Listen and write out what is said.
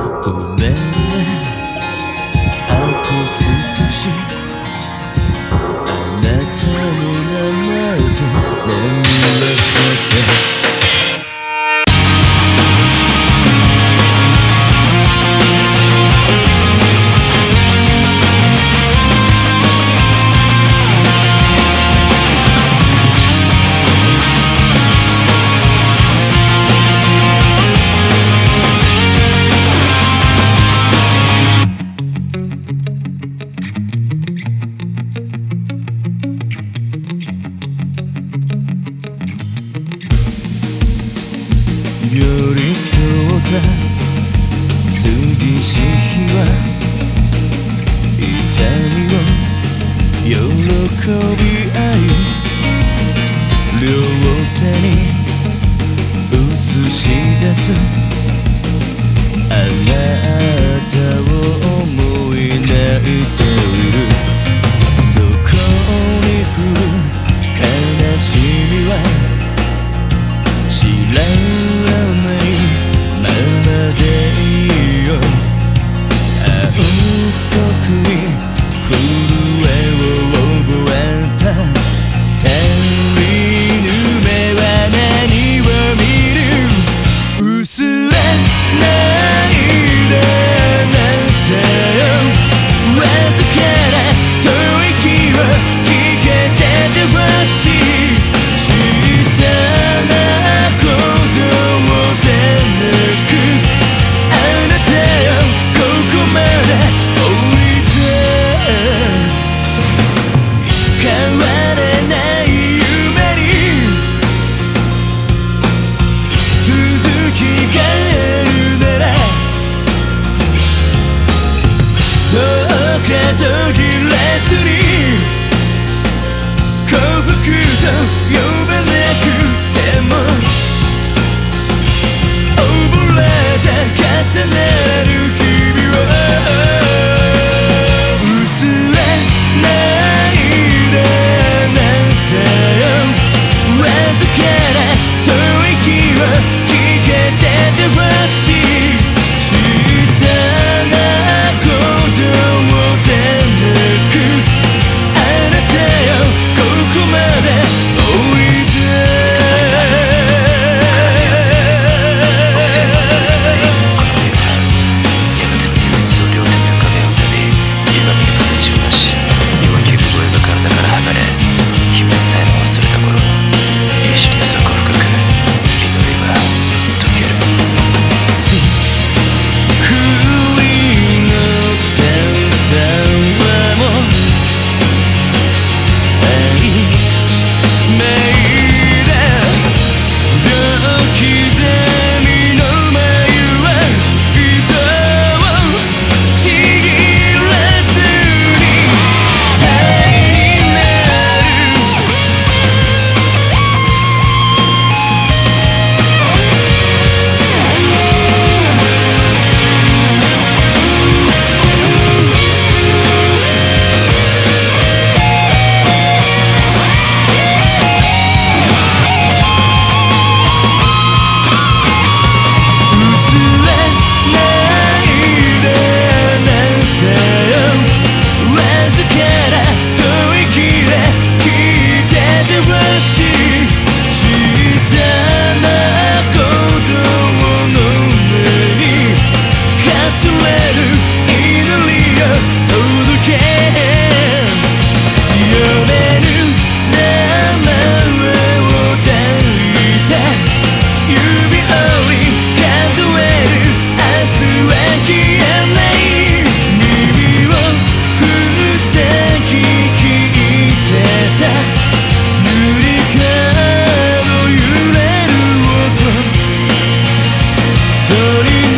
ごめんね、あと少しあなたの名前と眠らせて寄り添った過ぎし日は痛みを喜び合い両手に映し出すあなたを思い泣いているそこに降る悲しみは知らないままでいいよ安息に震えを覚えた足りぬ目は何を見る薄れないであなたよわずかな吐息を聞かせてほしい小さな子供でなくあなたよここまで降りて変われない夢に続きがあるならどうか途切れずに幸福と呼ばなくても溺れて重なる日々を薄れないであなたよわずかな吐息を聞かせてほしい小さな子供でなくあなたよここまでおいで鳥